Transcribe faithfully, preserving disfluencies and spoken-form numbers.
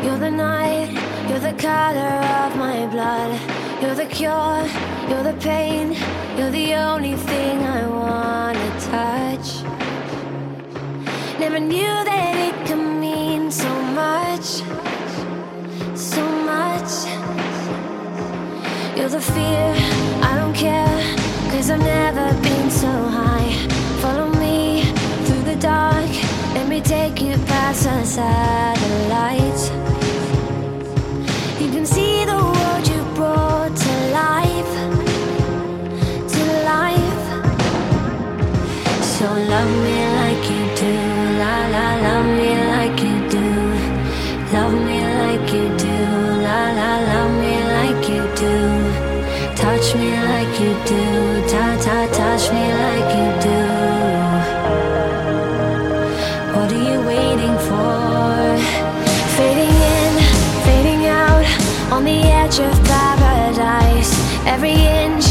You're the night, you're the color of my blood. You're the cure, you're the pain. You're the only thing I wanna touch. Never knew that it could mean so much, so much. You're the fear, I don't care, 'cause I've never been so high. Follow me through the dark, let me take you past the satellites. You can see the world you brought to life, to life. So love me like you do, la la, love me like you do. Love me like you do, la la, love me like you do. Touch me like you do, ta ta, touch me like you do. What are you waiting for? Fading in, fading out, on the edge of paradise. Every inch